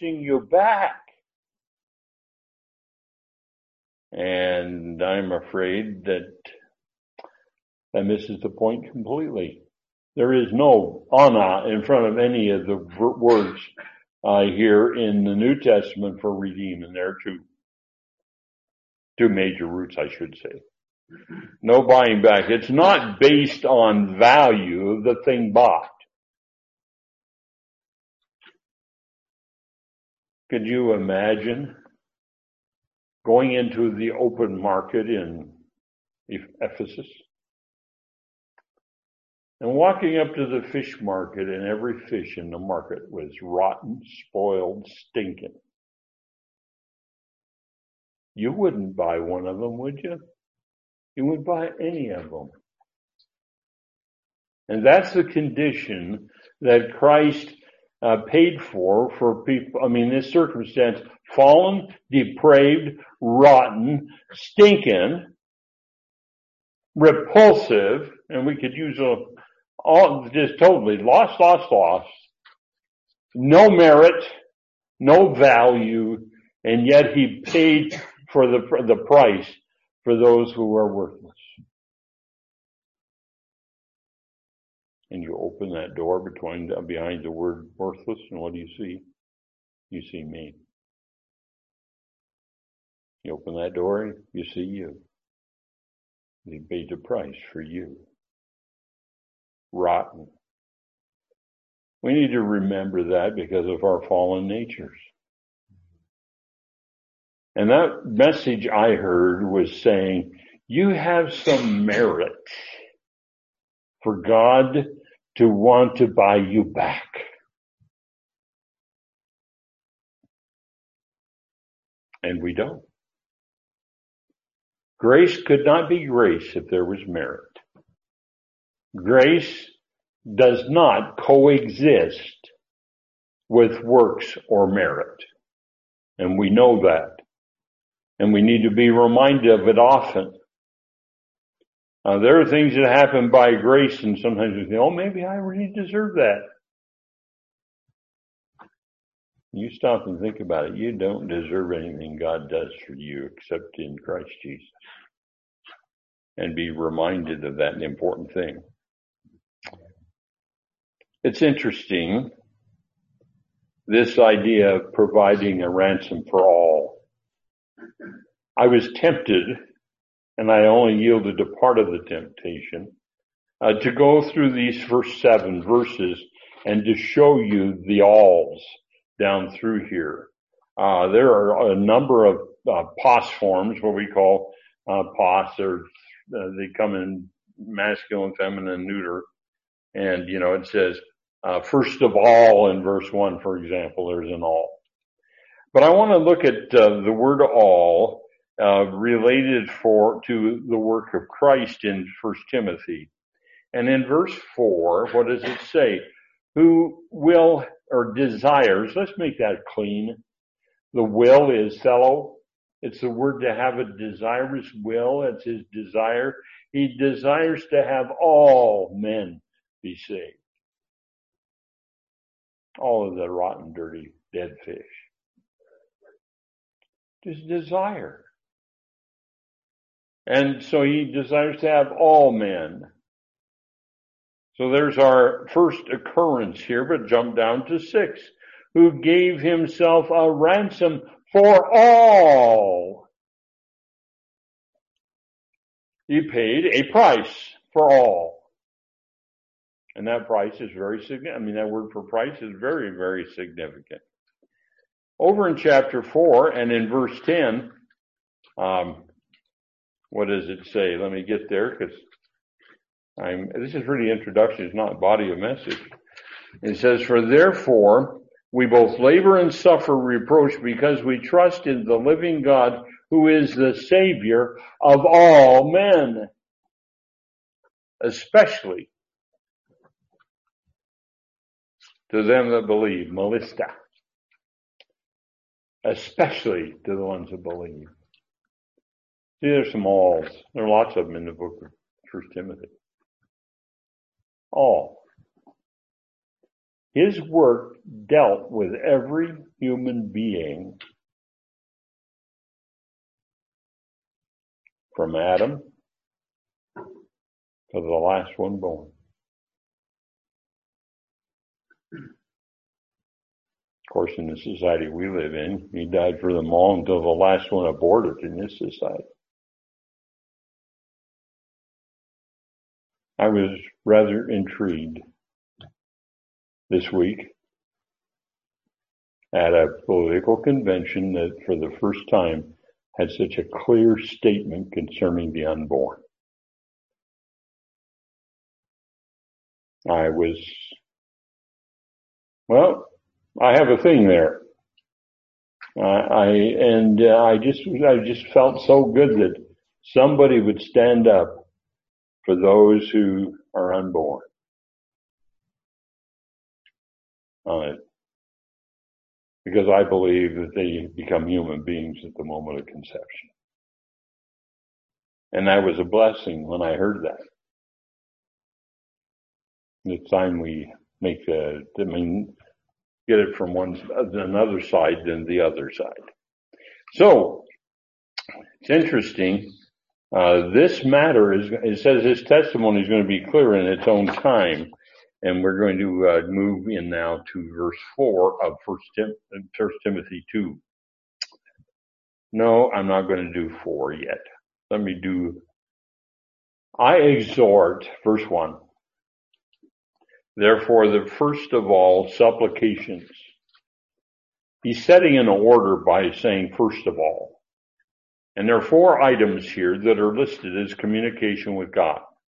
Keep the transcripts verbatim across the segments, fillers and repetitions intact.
chasing you back. And I'm afraid that that misses the point completely. There is no ana in front of any of the words uh, here in the New Testament for redeem, and there are two, two major roots, I should say. No buying back. It's not based on value of the thing bought. Could you imagine going into the open market in Ephesus and walking up to the fish market, and every fish in the market was rotten, spoiled, stinking? You wouldn't buy one of them, would you? You wouldn't buy any of them. And that's the condition that Christ uh, paid for, for people. I mean, this circumstance, fallen, depraved, rotten, stinking, repulsive, and we could use a, all, just totally lost, lost, lost, no merit, no value, and yet he paid for the, for the price for those who are worthless. And you open that door between, behind the word worthless, and what do you see? You see me. You open that door, you see you. He paid the price for you. Rotten. We need to remember that because of our fallen natures. And that message I heard was saying, you have some merit for God to want to buy you back. And we don't. Grace could not be grace if there was merit. Grace does not coexist with works or merit. And we know that. And we need to be reminded of it often. Uh, there are things that happen by grace, and sometimes we think, oh, maybe I really deserve that. You stop and think about it. You don't deserve anything God does for you except in Christ Jesus. And be reminded of that important thing. It's interesting, this idea of providing a ransom for all. I was tempted, and I only yielded a part of the temptation, uh, to go through these first seven verses and to show you the alls down through here. Uh, there are a number of uh, pos forms, what we call uh, pos, or uh, they come in masculine, feminine, neuter, and you know it says uh, first of all in verse one, for example, there's an all. But I want to look at uh, the word all uh, related for to the work of Christ in First Timothy, and in verse four, what does it say? Who will or desires? Let's make that clean. The will is fellow. It's the word to have a desirous will. It's his desire. He desires to have all men be saved. All of the rotten, dirty, dead fish. Just desire. And so he desires to have all men. So there's our first occurrence here, but jump down to six. Who gave himself a ransom for all. He paid a price for all. And that price is very significant. I mean, that word for price is very, very significant. Over in chapter four and in verse ten, um, what does it say? Let me get there because I'm, this is really introduction. It's not body of message. It says, for therefore, we both labor and suffer reproach because we trust in the living God who is the Savior of all men, especially to them that believe, Melista, especially to the ones that believe. See, there's some alls. There are lots of them in the book of First Timothy. All. His work dealt with every human being from Adam to the last one born. Of course, in the society we live in, he died for them all until the last one aborted in this society. I was rather intrigued this week at a political convention that for the first time had such a clear statement concerning the unborn. I was, well, I have a thing there. Uh, I, and uh, I just, I just felt so good that somebody would stand up for those who are unborn. Uh, because I believe that they become human beings at the moment of conception. And that was a blessing when I heard that. It's time we make the, I mean, get it from one, another side than the other side. So, it's interesting. Uh, this matter is, it says his testimony is going to be clear in its own time. And we're going to uh, move in now to verse four of First Tim- First Timothy two. No, I'm not going to do four yet. Let me do, I exhort, verse one. Therefore, the first of all, supplications. He's setting an order by saying first of all. And there are four items here that are listed as communication with God.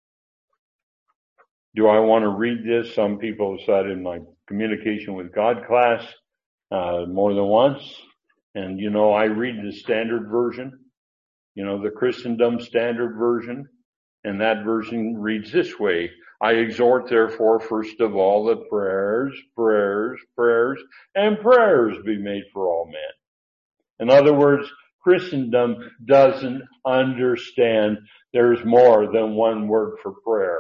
Do I want to read this? Some people have said in my communication with God class uh, more than once. And, you know, I read the standard version, you know, the Christendom standard version. And that version reads this way. I exhort, therefore, first of all, that prayers, prayers, prayers, and prayers be made for all men. In other words, Christendom doesn't understand there's more than one word for prayer.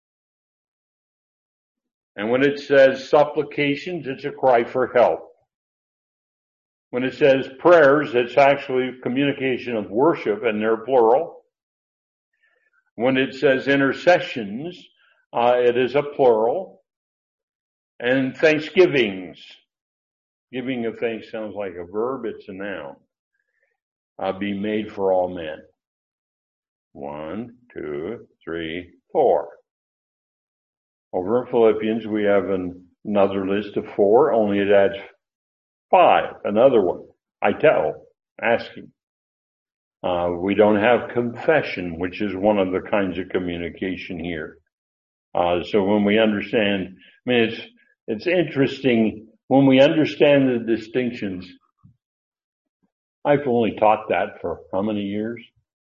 And when it says supplications, it's a cry for help. When it says prayers, it's actually communication of worship, and they're plural. When it says intercessions, uh, it is a plural. And thanksgivings. Giving of thanks sounds like a verb, it's a noun. Uh, be made for all men. One, two, three, four. Over in Philippians, we have an, another list of four, only it adds five, another one. I tell, asking. Uh, we don't have confession, which is one of the kinds of communication here. Uh, so when we understand, I mean, it's, it's interesting when we understand the distinctions. I've only taught that for how many years?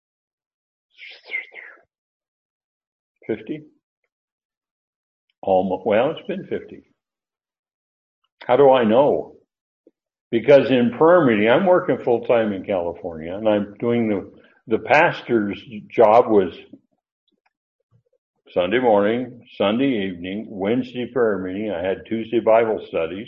fifty? Almost, well, it's been fifty. How do I know? Because in prayer meeting, I'm working full time in California, and I'm doing the, the pastor's job was Sunday morning, Sunday evening, Wednesday prayer meeting. I had Tuesday Bible studies.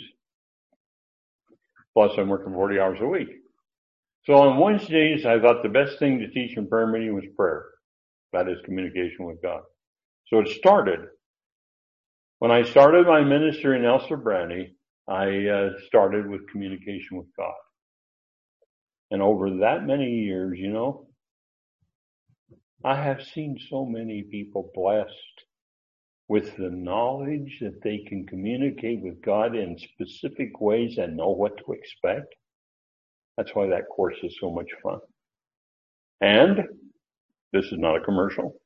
Plus I'm working forty hours a week. So on Wednesdays, I thought the best thing to teach in prayer meeting was prayer. That is communication with God. So it started. When I started my ministry in El Sobrante, I uh, started with communication with God. And over that many years, you know, I have seen so many people blessed with the knowledge that they can communicate with God in specific ways and know what to expect. That's why that course is so much fun. And this is not a commercial.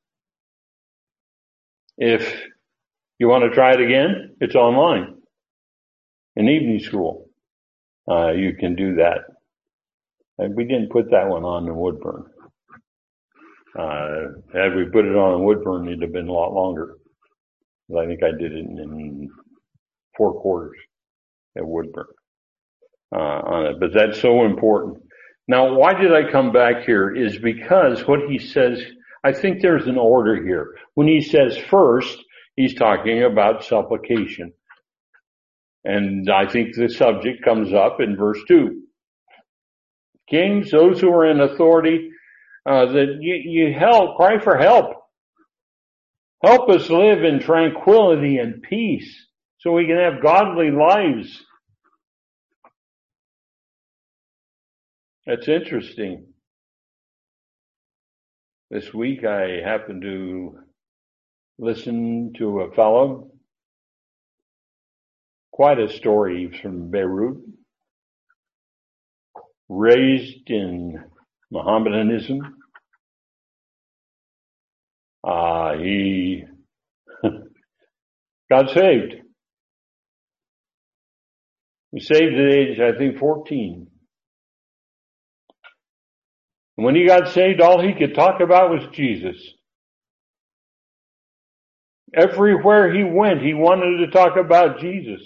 If you want to try it again, it's online. In evening school, uh, you can do that. And we didn't put that one on in Woodburn. Uh, had we put it on in Woodburn, it'd have been a lot longer. I think I did it in, in four quarters at Woodburn uh, on it. But that's so important. Now, why did I come back here is because what he says, I think there's an order here. When he says first, he's talking about supplication. And I think the subject comes up in verse two. Kings, those who are in authority, uh, that you, you help, cry for help. Help us live in tranquility and peace so we can have godly lives. That's interesting. This week I happened to listen to a fellow, quite a story. He's from Beirut, raised in Mohammedanism. Uh, he got saved. He was saved at age, I think, fourteen. And when he got saved, all he could talk about was Jesus. Everywhere he went, he wanted to talk about Jesus.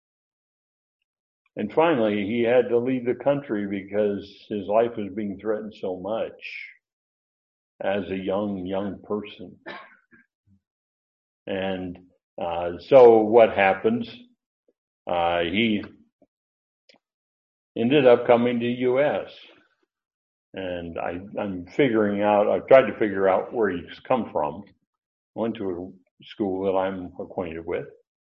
And finally, he had to leave the country because his life was being threatened so much as a young, young person. And uh, so what happens? Uh, he ended up coming to U S And I, I'm figuring out, I've tried to figure out where he's come from. Went to a school that I'm acquainted with.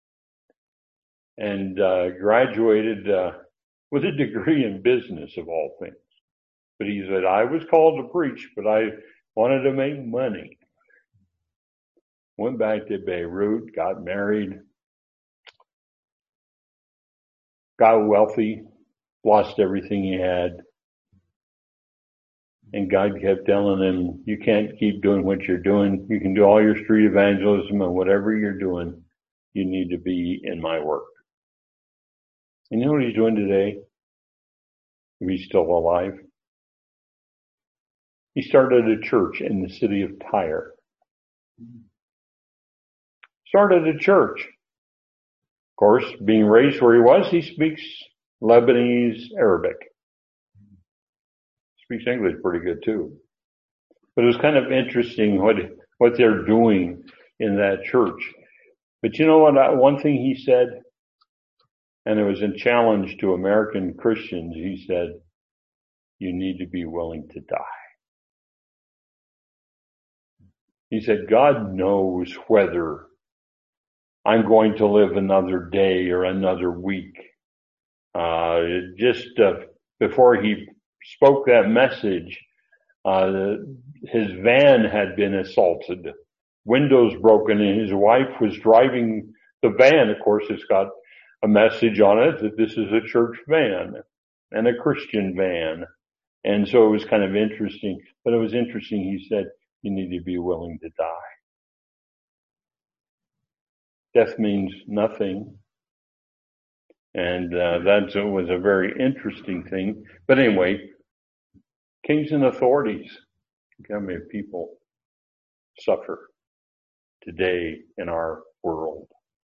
And uh, graduated uh, with a degree in business, of all things. But he said, I was called to preach, but I wanted to make money. Went back to Beirut, got married, got wealthy, lost everything he had. And God kept telling him, you can't keep doing what you're doing. You can do all your street evangelism and whatever you're doing, you need to be in my work. And you know what he's doing today? If he's still alive? He started a church in the city of Tyre. Started a church. Of course, being raised where he was, he speaks Lebanese Arabic. Speaks English pretty good too. But it was kind of interesting what what they're doing in that church. But you know what? One thing he said, and it was a challenge to American Christians, he said, you need to be willing to die. He said, God knows whether I'm going to live another day or another week. Uh, just uh, before he spoke that message, uh, his van had been assaulted, windows broken, and his wife was driving the van. Of course, it's got a message on it that this is a church van and a Christian van. And so it was kind of interesting, but it was interesting. He said, you need to be willing to die. Death means nothing. And uh, that was a very interesting thing. But anyway, kings and authorities, how many people suffer today in our world?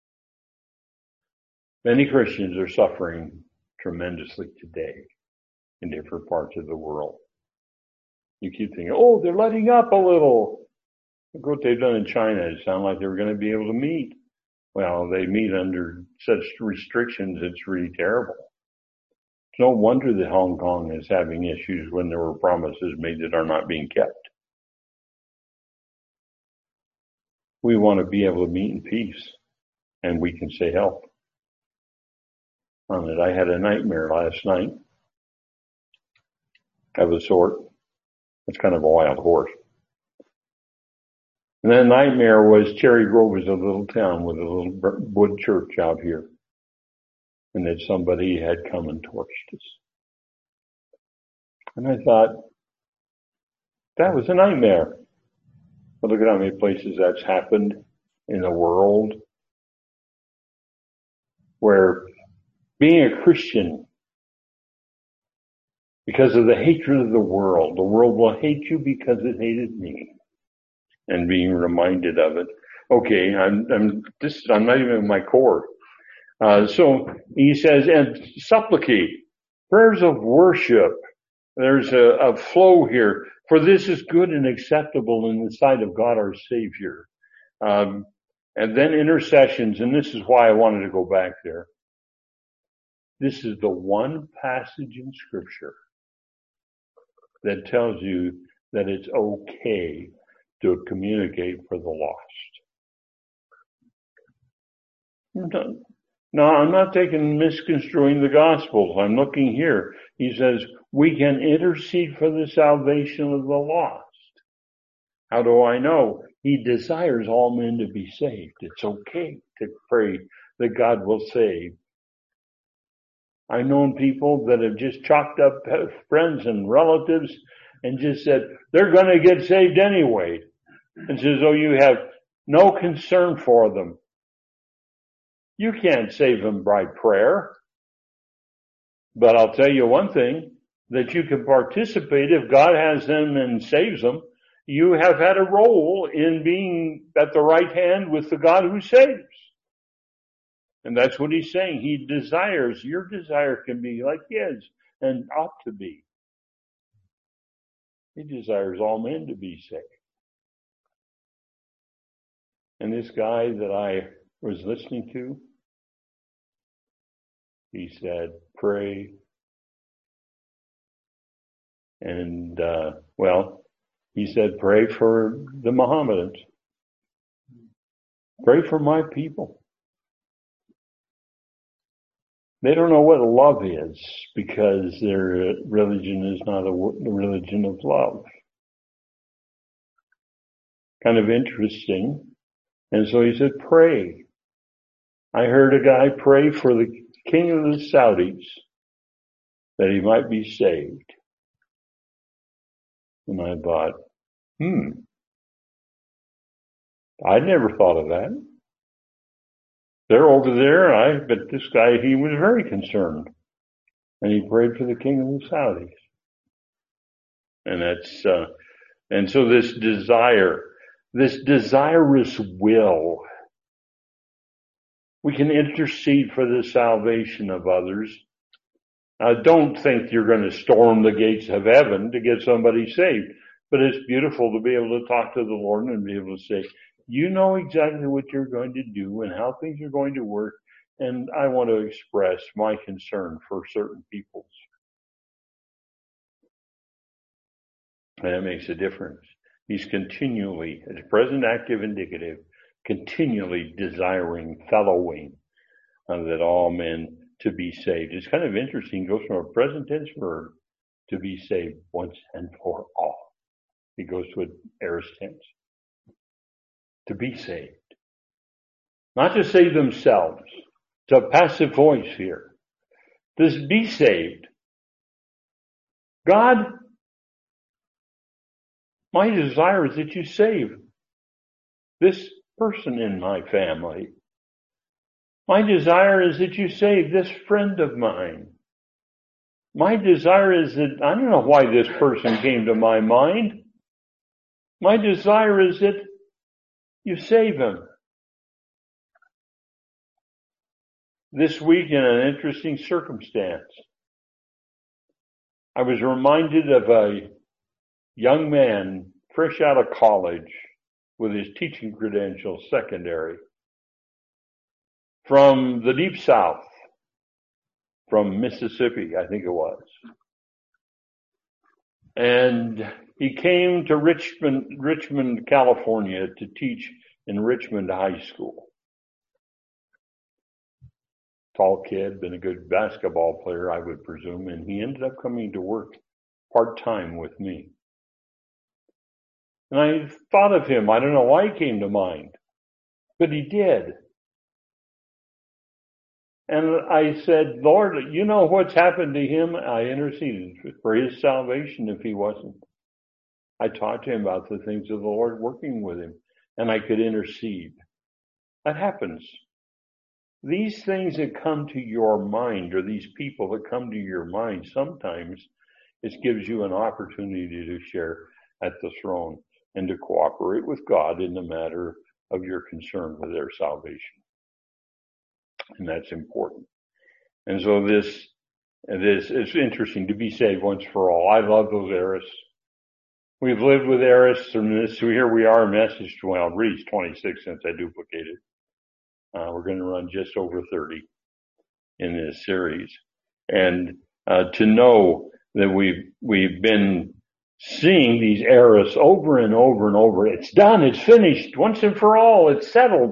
Many Christians are suffering tremendously today in different parts of the world. You keep thinking, oh, they're letting up a little. Look what they've done in China. It sounded like they were going to be able to meet. Well, they meet under such restrictions, it's really terrible. It's no wonder that Hong Kong is having issues when there were promises made that are not being kept. We want to be able to meet in peace, and we can say help on it. I had a nightmare last night of a sort. It's kind of a wild horse. And that nightmare was Cherry Grove is a little town with a little wood church out here. And that somebody had come and torched us. And I thought, that was a nightmare. But look at how many places that's happened in the world. Where being a Christian, because of the hatred of the world, the world will hate you because it hated me. And being reminded of it. Okay, I'm, I'm, this, I'm not even in my core. Uh, so he says, and supplicate, prayers of worship. There's a, a flow here. For this is good and acceptable in the sight of God our Savior. Um, and then intercessions, and this is why I wanted to go back there. This is the one passage in Scripture that tells you that it's okay to communicate for the lost. No, I'm not taking misconstruing the Gospels. I'm looking here. He says we can intercede for the salvation of the lost. How do I know? He desires all men to be saved. It's okay to pray that God will save. I've known people that have just chalked up friends and relatives and just said they're going to get saved anyway. It's as though you have no concern for them. You can't save them by prayer. But I'll tell you one thing, that you can participate if God has them and saves them. You have had a role in being at the right hand with the God who saves. And that's what he's saying. He desires, your desire can be like his and ought to be. He desires all men to be saved. And this guy that I was listening to, he said, pray. And, uh, well, he said, pray for the Mohammedans. Pray for my people. They don't know what love is because their religion is not a religion of love. Kind of interesting. And so he said, pray. I heard a guy pray for the king of the Saudis that he might be saved. And I thought, hmm, I'd never thought of that. They're over there, I but this guy, he was very concerned. And he prayed for the king of the Saudis. And that's, uh, and so this desire, this desirous will, we can intercede for the salvation of others. I don't think you're going to storm the gates of heaven to get somebody saved, but it's beautiful to be able to talk to the Lord and be able to say, you know exactly what you're going to do and how things are going to work, and I want to express my concern for certain peoples. And that makes a difference. He's continually, as present active indicative, continually desiring fellowing uh, that all men to be saved. It's kind of interesting. It goes from a present tense verb to be saved once and for all. It goes to an aorist tense. To be saved. Not to save themselves. It's a passive voice here. This be saved. God, my desire is that you save this person in my family. My desire is that you save this friend of mine. My desire is that, I don't know why this person came to my mind. My desire is that you save him. This week, in an interesting circumstance, I was reminded of a young man fresh out of college with his teaching credentials, secondary, from the deep south, from Mississippi, I think it was. And he came to Richmond, Richmond, California to teach in Richmond High School. Tall kid, been a good basketball player, I would presume, and he ended up coming to work part-time with me. And I thought of him. I don't know why he came to mind, but he did. And I said, Lord, you know what's happened to him? I interceded for his salvation if he wasn't. I talked to him about the things of the Lord working with him, and I could intercede. That happens. These things that come to your mind, or these people that come to your mind, sometimes it gives you an opportunity to share at the throne and to cooperate with God in the matter of your concern with their salvation. And that's important. And so this, this it's interesting to be saved once for all. I love those aorists. We've lived with aorists, and this, here we are, message, well, reach twenty-six since I duplicated. Uh, we're going to run just over thirty in this series. and uh, to know that we've we've been seeing these errors over and over and over. It's done. It's finished once and for all. It's settled.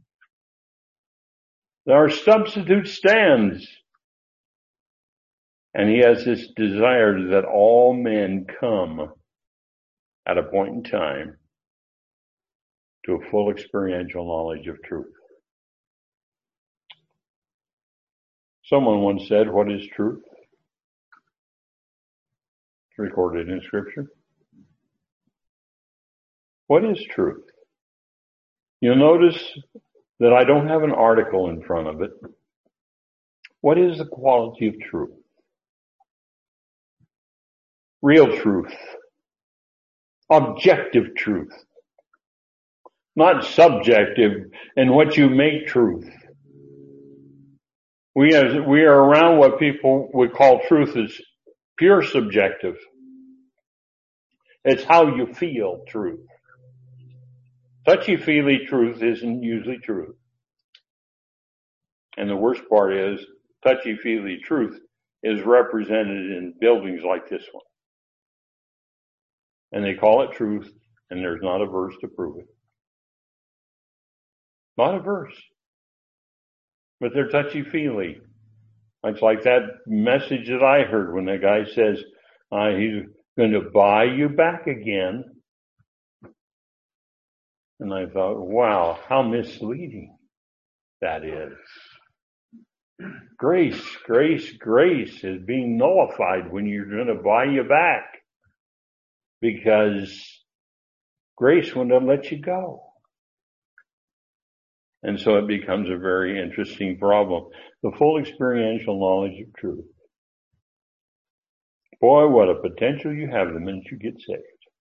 Our substitute stands. And he has this desire that all men come at a point in time to a full experiential knowledge of truth. Someone once said, what is truth? It's recorded in Scripture. What is truth? You'll notice that I don't have an article in front of it. What is the quality of truth? Real truth. Objective truth. Not subjective in what you make truth. We are, we are around what people would call truth as pure subjective. It's how you feel truth. Touchy-feely truth isn't usually truth. And the worst part is, touchy-feely truth is represented in buildings like this one. And they call it truth, and there's not a verse to prove it. Not a verse. But they're touchy-feely. It's like that message that I heard when the guy says, uh, he's going to buy you back again. And I thought, wow, how misleading that is. Grace, grace, grace is being nullified when you're going to buy you back. Because grace wouldn't let you go. And so it becomes a very interesting problem. The full experiential knowledge of truth. Boy, what a potential you have the minute you get saved.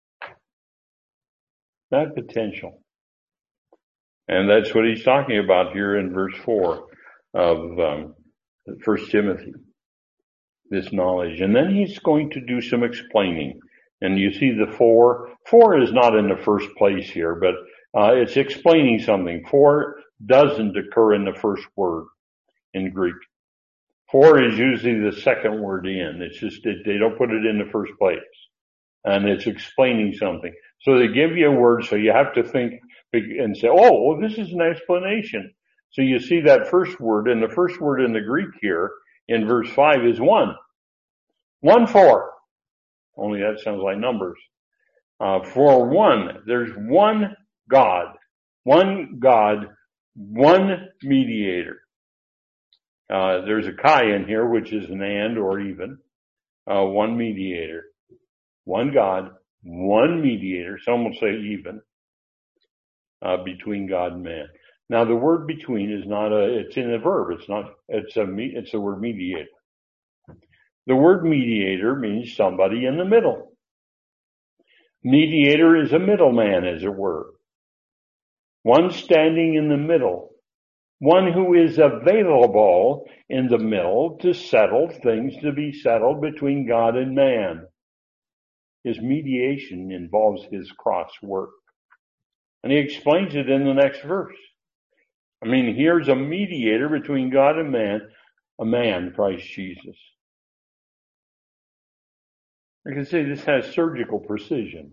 That potential. And that's what he's talking about here in verse four of um, First Timothy. This knowledge. And then he's going to do some explaining. And you see the four. Four is not in the first place here, but uh, it's explaining something. Four doesn't occur in the first word in Greek. Four is usually the second word in. It's just that they don't put it in the first place. And it's explaining something. So they give you a word, so you have to think and say, oh, well, this is an explanation. So you see that first word, and the first word in the Greek here in verse five is one. One four. Only that sounds like numbers. Uh, for one, there's one God. One God, one mediator. Uh, there's a chi in here, which is an and or even. Uh, one mediator. One God, one mediator. Some will say even. Uh, between God and man. Now the word between is not a, it's in a verb. It's not, it's a, it's the word mediator. The word mediator means somebody in the middle. Mediator is a middleman, as it were. One standing in the middle. One who is available in the middle to settle things to be settled between God and man. His mediation involves his cross work. And he explains it in the next verse. I mean, here's a mediator between God and man, a man, Christ Jesus. I can say this has surgical precision.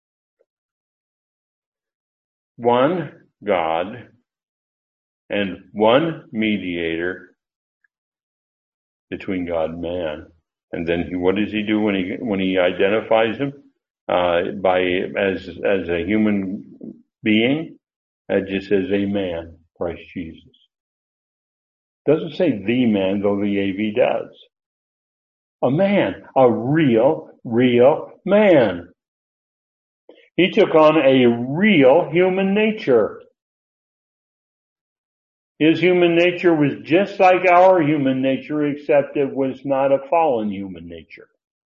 One God and one mediator between God and man. And then he, what does he do when he when he identifies him uh, by as as a human being? It just says a man, Christ Jesus. Doesn't say the man, though the A V does. A man, a real, real man. He took on a real human nature. His human nature was just like our human nature, except it was not a fallen human nature.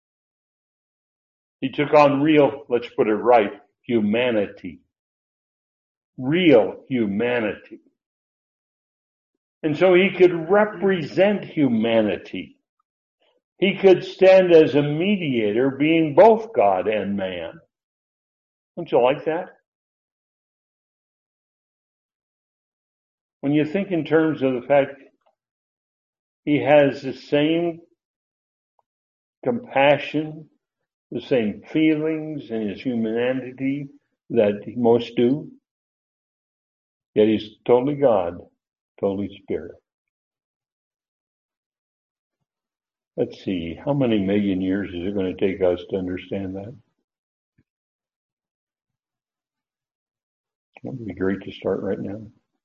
He took on real, let's put it right, humanity. Real humanity. And so he could represent humanity. He could stand as a mediator, being both God and man. Don't you like that? When you think in terms of the fact he has the same compassion, the same feelings in his humanity that most do. Yet he's totally God, totally Spirit. Let's see, how many million years is it going to take us to understand that? It would be great to start right now.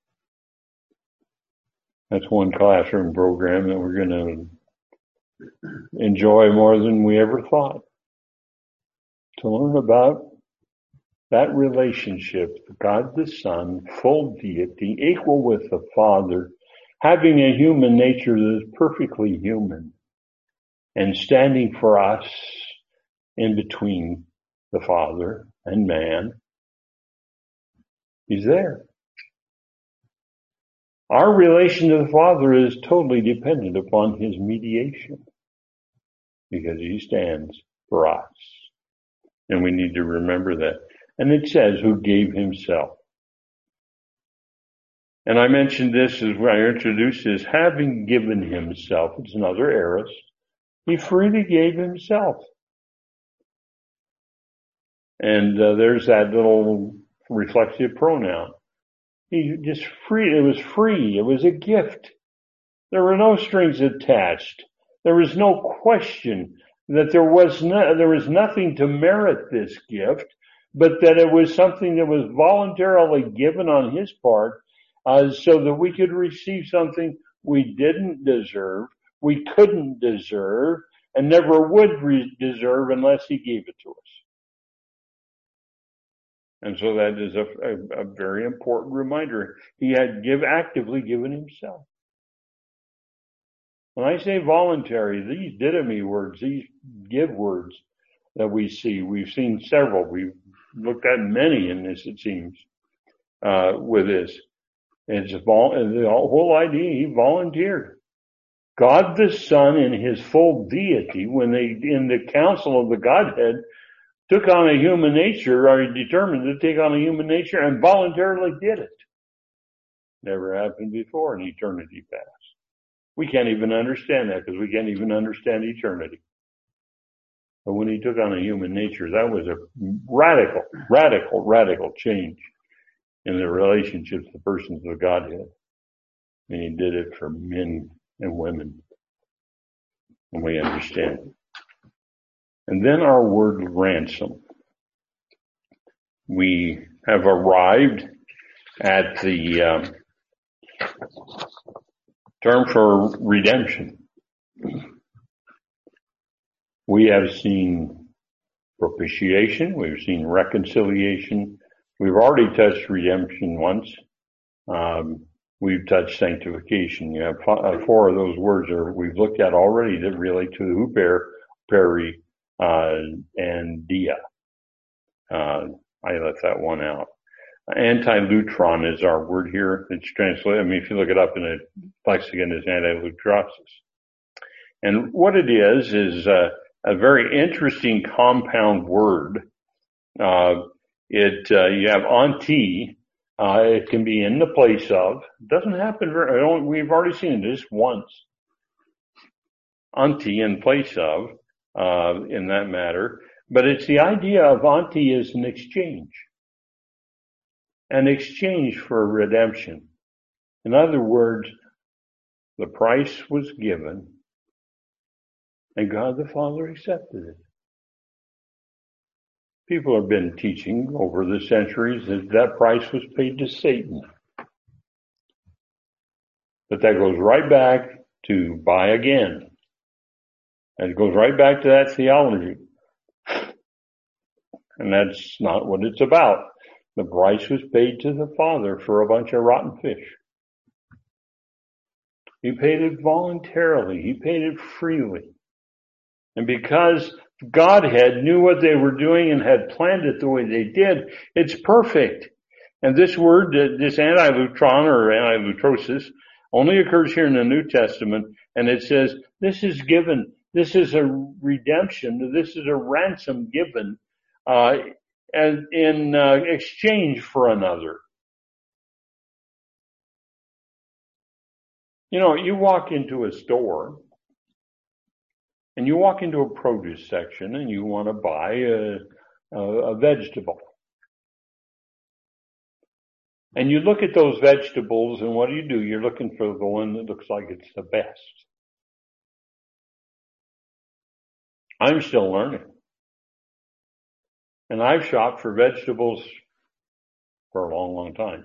That's one classroom program that we're going to enjoy more than we ever thought. To learn about that relationship, God the Son, full deity, equal with the Father, having a human nature that is perfectly human, and standing for us in between the Father and man. He's there. Our relation to the Father is totally dependent upon his mediation, because he stands for us. And we need to remember that. And it says, who gave himself. And I mentioned this as when I introduced this, having given himself. It's another aorist. He freely gave himself. And uh, there's that little reflexive pronoun. He just free. It was free. It was a gift. There were no strings attached. There was no question that there was no, there was nothing to merit this gift, but that it was something that was voluntarily given on his part, uh, so that we could receive something we didn't deserve, we couldn't deserve, and never would re- deserve unless he gave it to us. And so that is a, a, a very important reminder. He had give actively given himself. When I say voluntary, these didomi words, these give words that we see, we've seen several. We've looked at many in this, it seems, uh, with this. It's vol- the whole idea, he volunteered. God the Son in his full deity, when they, in the council of the Godhead, took on a human nature, or determined to take on a human nature, and voluntarily did it. Never happened before in eternity past. We can't even understand that, because we can't even understand eternity. But when he took on a human nature, that was a radical, radical, radical change in the relationships, the persons of Godhead. And he did it for men and women. And we understand it. And then our word ransom. We have arrived at the um, term for redemption. We have seen propitiation. We've seen reconciliation. We've already touched redemption once. Um, we've touched sanctification. You have four of those words are we've looked at already that relate to the huper, peri, uh, and dia. Uh, I left that one out. Antilutron is our word here. It's translated, I mean, if you look it up in the lexicon, it's antilutrosis. And what it is, is uh, a very interesting compound word. Uh, it, uh, you have anti, uh, it can be in the place of. It doesn't happen very, I don't, we've already seen this once. Anti in place of, uh, in that matter. But it's the idea of anti is an exchange. An exchange for redemption. In other words, the price was given and God the Father accepted it. People have been teaching over the centuries that that price was paid to Satan. But that goes right back to buy again. And it goes right back to that theology. And that's not what it's about. The price was paid to the Father for a bunch of rotten fish. He paid it voluntarily. He paid it freely. And because Godhead knew what they were doing and had planned it the way they did, it's perfect. And this word, this antilutron or antilutrosis, only occurs here in the New Testament. And it says, this is given, this is a redemption, this is a ransom given, uh, and in uh, exchange for another. You know, you walk into a store And you walk into a produce section and you want to buy a, a, a vegetable. And you look at those vegetables, and what do you do? You're looking for the one that looks like it's the best. I'm still learning. And I've shopped for vegetables for a long, long time.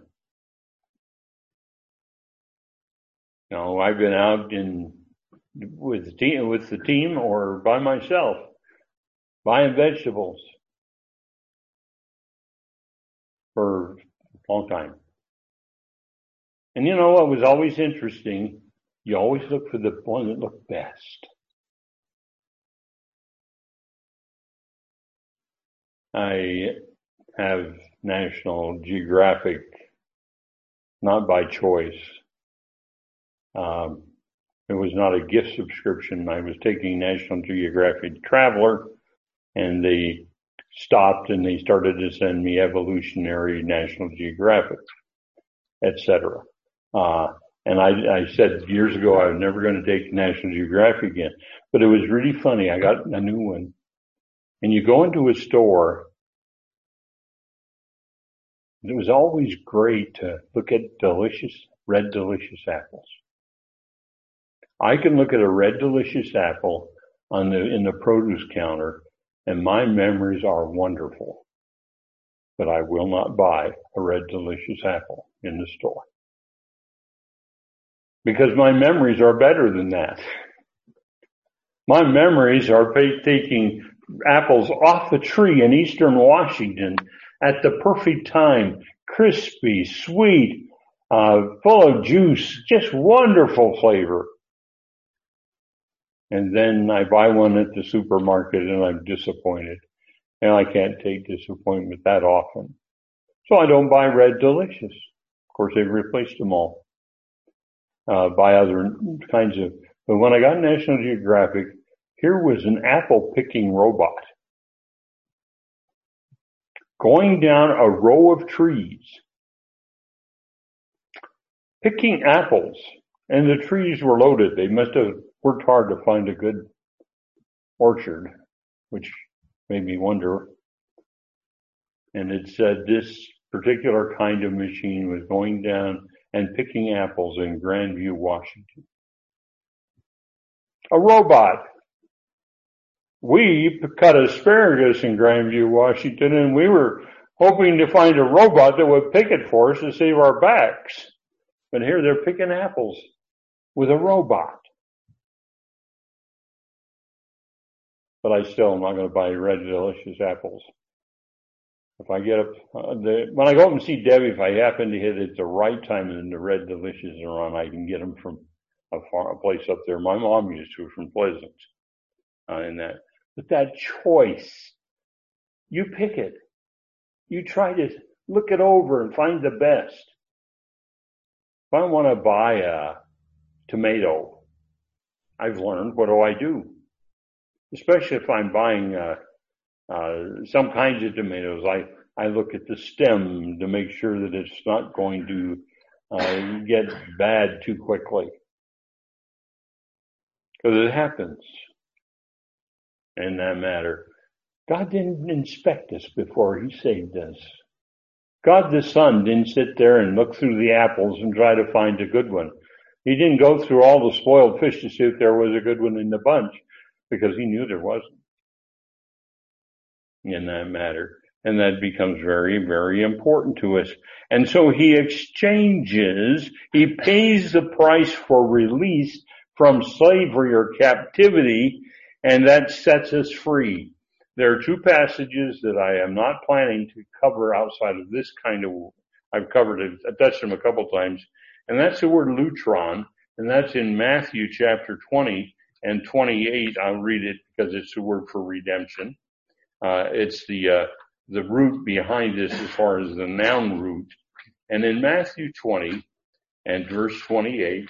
You know, I've been out in with the team, with the team or by myself buying vegetables for a long time. And you know what was always interesting? You always look for the one that looked best. I have National Geographic, not by choice. Um, it was not a gift subscription. I was taking National Geographic Traveler, and they stopped and they started to send me Evolutionary, National Geographic, et cetera. Uh, and I, I said years ago I was never going to take National Geographic again. But it was really funny. I got a new one. And you go into a store, it was always great to look at delicious, red delicious apples. I can look at a red delicious apple on the in the produce counter, and my memories are wonderful. But I will not buy a red delicious apple in the store. Because my memories are better than that. My memories are taking apples off a tree in eastern Washington at the perfect time, crispy, sweet, uh, full of juice, just wonderful flavor. And then I buy one at the supermarket and I'm disappointed. And I can't take disappointment that often. So I don't buy Red Delicious. Of course, they've replaced them all. Uh, by other kinds of, but when I got National Geographic, here was an apple picking robot going down a row of trees, picking apples, and the trees were loaded. They must have worked hard to find a good orchard, which made me wonder. And it said this particular kind of machine was going down and picking apples in Grandview, Washington. A robot. We cut asparagus in Grandview, Washington, and we were hoping to find a robot that would pick it for us to save our backs. But here they're picking apples with a robot. But I still am not going to buy Red Delicious apples. If I get up, uh, the, when I go up and see Debbie, if I happen to hit it at the right time and the Red Delicious are on, I can get them from a, far, a place up there. My mom used to from Pleasant, uh, in that. But that choice, you pick it. You try to look it over and find the best. If I want to buy a tomato, I've learned, what do I do? Especially if I'm buying uh, uh, some kinds of tomatoes, I, I look at the stem to make sure that it's not going to uh, get bad too quickly. Because it happens in that matter. God didn't inspect us before He saved us. God the Son didn't sit there and look through the apples and try to find a good one. He didn't go through all the spoiled fish to see if there was a good one in the bunch, because He knew there wasn't in that matter. And that becomes very, very important to us. And so He exchanges, He pays the price for release from slavery or captivity, and that sets us free. There are two passages that I am not planning to cover outside of this kind of, I've covered it, I've touched them a couple times, and that's the word lutron, and that's in Matthew chapter twenty and twenty-eight. I'll read it because it's the word for redemption. Uh, it's the, uh, the root behind this as far as the noun root. And in Matthew twenty and verse twenty-eight,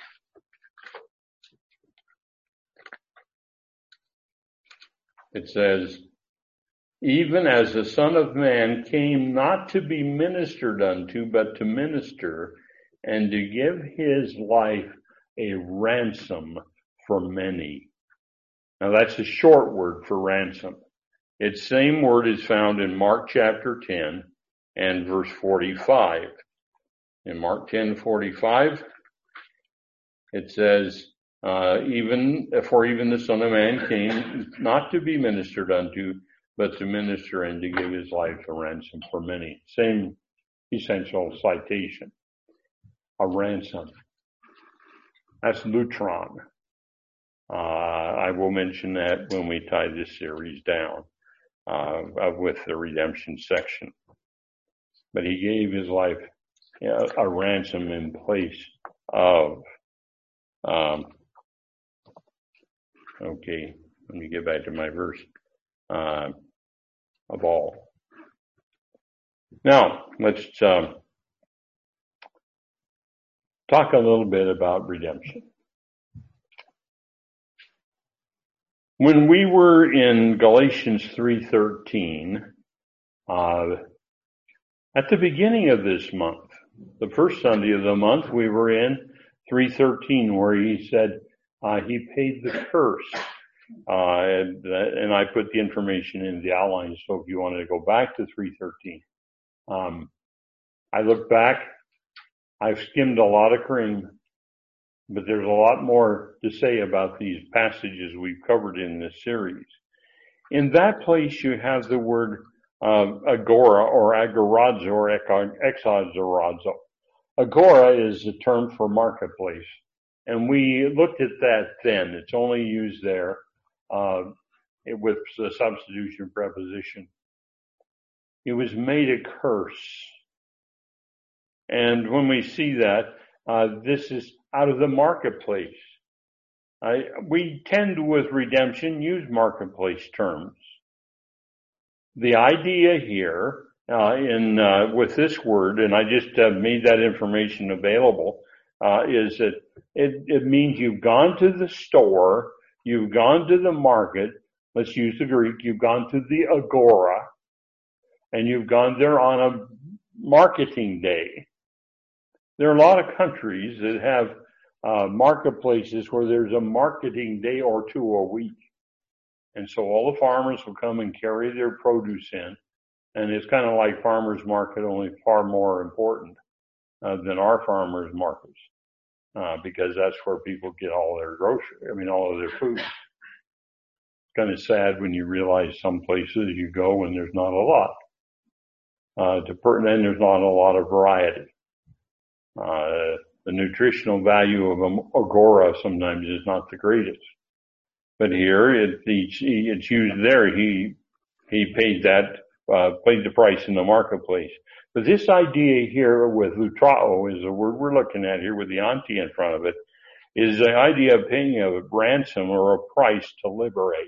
it says, even as the Son of Man came not to be ministered unto, but to minister, and to give His life a ransom for many. Now that's a short word for ransom. Its same word is found in Mark chapter ten and verse forty-five. In Mark ten forty-five, it says, uh, even, for even the Son of Man came not to be ministered unto, but to minister and to give his life a ransom for many. Same essential citation. A ransom. That's lutron. Uh, I will mention that when we tie this series down, uh, with the redemption section. But he gave his life uh, a ransom in place of, um, okay, let me get back to my verse, uh, of all. Now, let's, um, talk a little bit about redemption. When we were in Galatians three thirteen, uh, at the beginning of this month, the first Sunday of the month, we were in three thirteen, where he said uh, he paid the curse. Uh, and, and I put the information in the outline, so if you wanted to go back to three thirteen. Um, I look back, I've skimmed a lot of cream, but there's a lot more to say about these passages we've covered in this series. In that place, you have the word uh, agora or agorazo or exagorazo. Agora is a term for marketplace, and we looked at that then. It's only used there uh, with the substitution preposition. It was made a curse. And when we see that, uh, this is out of the marketplace. I, we tend with redemption use marketplace terms. The idea here uh, in uh, with this word, and I just uh, made that information available, uh, is that it, it means you've gone to the store, you've gone to the market, let's use the Greek, you've gone to the agora, and you've gone there on a marketing day. There are a lot of countries that have uh, marketplaces where there's a marketing day or two a week. And so all the farmers will come and carry their produce in. And it's kind of like farmers market, only far more important uh, than our farmers markets, uh, because that's where people get all their grocery, I mean, all of their food. It's kind of sad when you realize some places you go and there's not a lot. Uh, to per- and there's not a lot of variety. Uh, the nutritional value of an agora sometimes is not the greatest. But here, it, it's used there. He, he paid that, uh, paid the price in the marketplace. But this idea here with lutrao is the word we're looking at here with the anti in front of it, is the idea of paying a ransom or a price to liberate.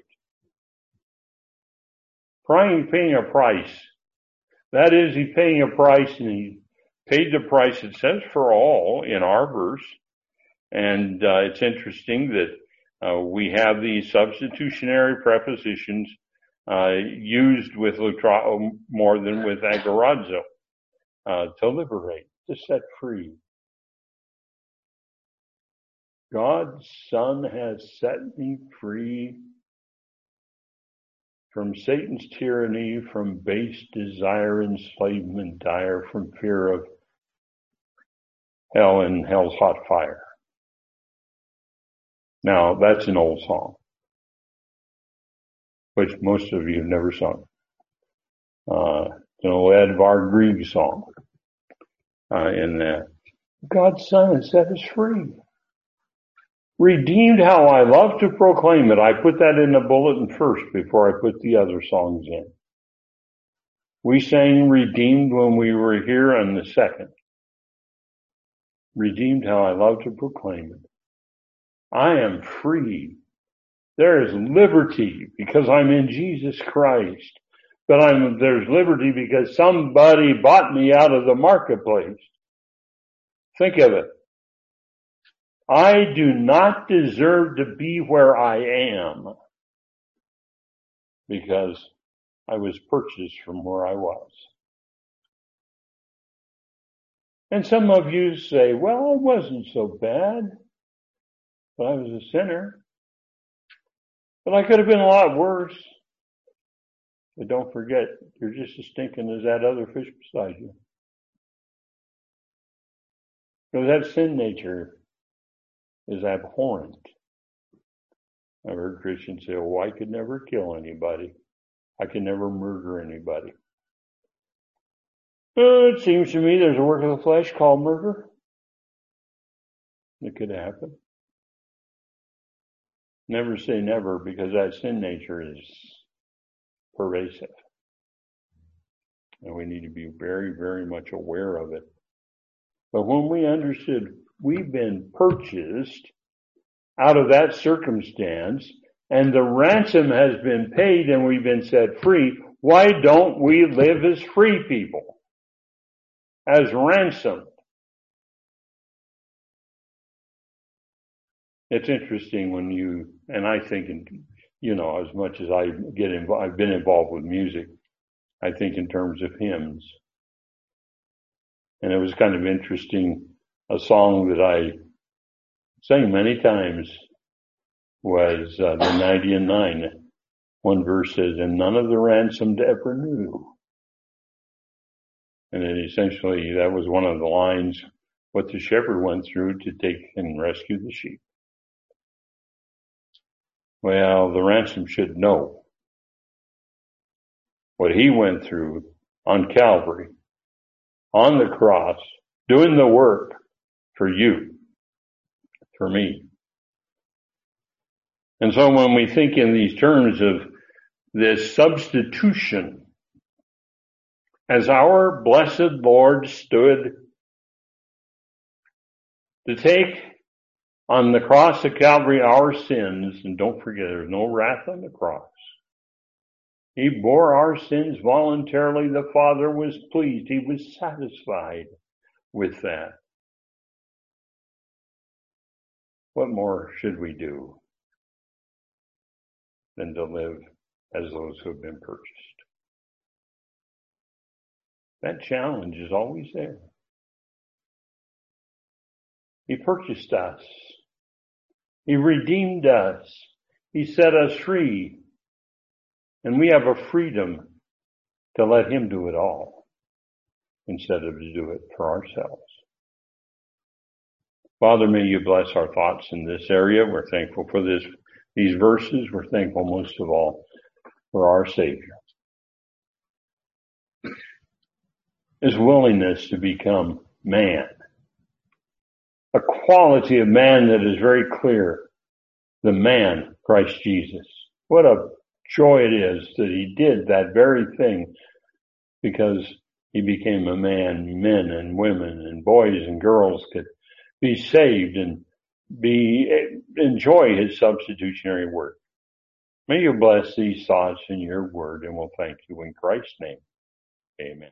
Paying, paying a price. That is, he's paying a price, and he paid the price, it says, for all in our verse. And uh, it's interesting that Uh, we have these substitutionary prepositions uh, used with lutrao more than with agorazo, uh, to liberate, to set free. God's Son has set me free from Satan's tyranny, from base desire, enslavement dire, from fear of hell and hell's hot fire. Now, that's an old song, which most of you have never sung. Uh, it's an old Edvard Grieg song, uh, in that God's Son has set us free. Redeemed, how I love to proclaim it. I put that in the bulletin first before I put the other songs in. We sang redeemed when we were here on the second. Redeemed, how I love to proclaim it. I am free. There is liberty because I'm in Jesus Christ. But I'm, there's liberty because somebody bought me out of the marketplace. Think of it. I do not deserve to be where I am because I was purchased from where I was. And some of you say, well, I wasn't so bad, but I was a sinner. But I could have been a lot worse. But don't forget, you're just as stinking as that other fish beside you. Because that sin nature is abhorrent. I've heard Christians say, oh, I could never kill anybody. I could never murder anybody. Well, it seems to me there's a work of the flesh called murder. It could happen. Never say never, because that sin nature is pervasive. And we need to be very, very much aware of it. But when we understood we've been purchased out of that circumstance, and the ransom has been paid and we've been set free, why don't we live as free people? As ransomed. It's interesting when you, and I think, in, you know, as much as I get involved, I've been involved with music, I think in terms of hymns. And it was kind of interesting, a song that I sang many times was uh, the ninety and nine. One verse says, and none of the ransomed ever knew. And then essentially that was one of the lines, what the shepherd went through to take and rescue the sheep. Well, the ransom should know what he went through on Calvary, on the cross, doing the work for you, for me. And so when we think in these terms of this substitution, as our blessed Lord stood to take on the cross of Calvary our sins, and don't forget there's no wrath on the cross. He bore our sins voluntarily. The Father was pleased. He was satisfied with that. What more should we do than to live as those who have been purchased? That challenge is always there. He purchased us. He redeemed us. He set us free. And we have a freedom to let him do it all instead of to do it for ourselves. Father, may you bless our thoughts in this area. We're thankful for this, these verses. We're thankful most of all for our Savior. His willingness to become man. A quality of man that is very clear. The man, Christ Jesus. What a joy it is that he did that very thing, because he became a man. Men and women and boys and girls could be saved and be enjoy his substitutionary work. May you bless these thoughts in your word, and we'll thank you in Christ's name. Amen.